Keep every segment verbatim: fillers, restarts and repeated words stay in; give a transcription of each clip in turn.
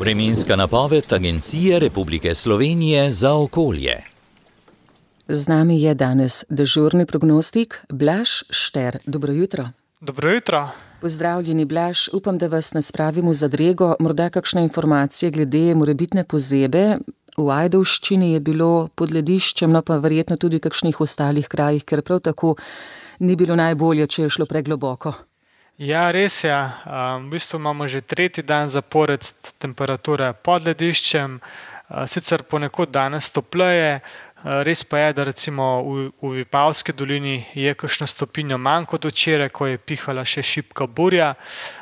Vremenska napoved Agencije Republike Slovenije za okolje. Z nami je danes dežurni prognostik Blaž Šter. Dobro jutro. Dobro jutro. Pozdravljeni, Blaž. Upam, da vas ne spravim v zadrego. Morda kakšne informacije glede morebitne pozebe. V Ajdovščini je bilo pod lediščem, no pa verjetno tudi v kakšnih ostalih krajih, ker prav tako ni bilo najbolje, če je šlo pregloboko. Ja, res je. V bistvu imamo že tretji dan zapored temperature pod lediščem. Sicer ponekod danes topleje, res pa je, da recimo v, v Vipavski dolini je kakšno stopinjo manj kot včeraj, ko je pihala še šibka burja.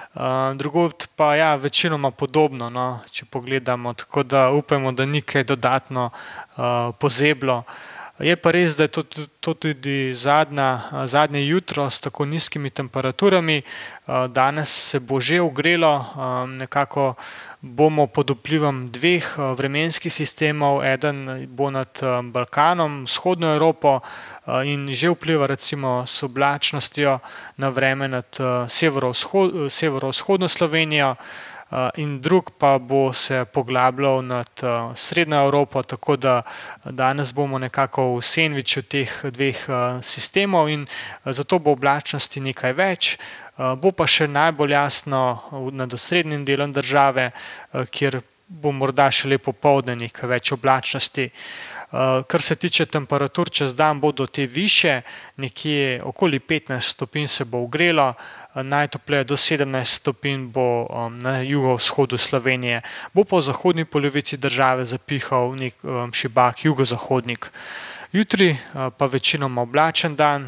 Drugod pa ja, večinoma podobno, no, če pogledamo, tako da upajmo, da ni kaj dodatno uh, pozeblo. Je pa res, da je to, to tudi zadnja, zadnje jutro s tako nizkimi temperaturami. Danes se bo že ogrelo, nekako bomo pod vplivom dveh vremenskih sistemov. Eden bo nad Balkanom, vzhodno Evropo in že vpliva recimo s oblačnostjo na vreme nad severovzhod, severovzhodno Slovenijo. In drug pa bo se poglabljal nad srednjo Evropo, tako da danes bomo nekako v sendviču teh dveh sistemov in zato bo oblačnosti nekaj več. Bo pa še najbolj jasno nad osrednjim delom države, kjer bo morda šele popoldne nekaj več oblačnosti. Kar se tiče temperatur, čez dan bodo te višje, nekje okoli petnajst stopinj se bo ogrelo, najtopleje do sedemnajst stopinj bo na jugovzhodu Slovenije. Bo pa v zahodni polovici države zapihal nek šibak jugozahodnik. Jutri pa večinoma oblačen dan,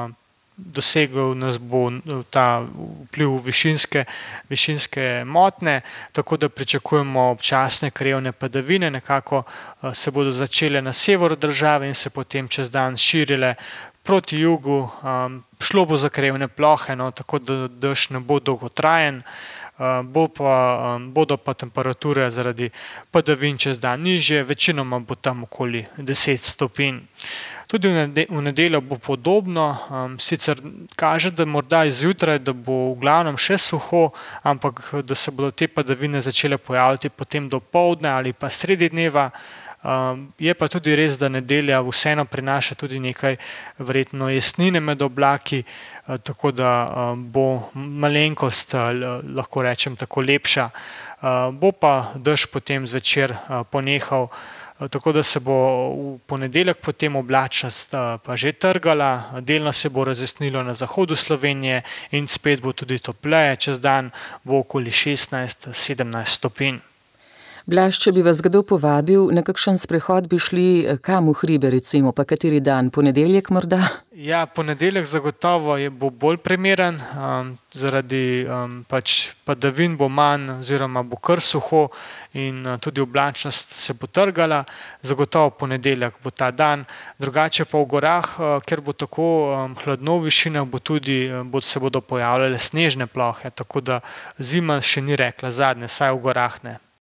dosegel nas bo ta vpliv višinske, višinske motne, tako da pričakujemo občasne krajevne padavine, nekako se bodo začele na severu države in se potem čez dan širile proti jugu. Šlo bo za krajevne plohe, no, tako da dež ne bo dolgotrajen, bo pa, bodo pa temperature zaradi padavin čez dan nižje, večinoma bo tam okoli deset stopinj. Tudi v nedeljo bo podobno, sicer kaže, da morda izjutraj, da bo v glavnem še suho, ampak da se bodo te padavine začele pojavljati potem dopoldne ali pa sredi dneva. Je pa tudi res, da nedelja vseeno prinaša tudi nekaj verjetno jesnine med oblaki, tako da bo malenkost, lahko rečem tako, lepša. Bo pa dež potem zvečer ponehal, tako da se bo v ponedeljek potem oblačnost pa že trgala, delno se bo razjasnilo na zahodu Slovenije in spet bo tudi topleje, čez dan bo okoli šestnajst sedemnajst stopinj. Blaž, če bi vas kdo povabil, na kakšen sprehod bi šli, kam v hribe recimo, pa kateri dan, ponedeljek morda? Ja, ponedeljek zagotovo je bo bolj primeren, um, zaradi um, pač padavin bo manj oziroma bo kar suho in uh, tudi oblačnost se bo trgala. Zagotovo ponedeljek bo ta dan, drugače pa v gorah, uh, ker bo tako um, hladno v višinah, bo tudi, um, bo, se bodo pojavljale snežne plohe, tako da zima še ni rekla zadnje, saj v gorah ne.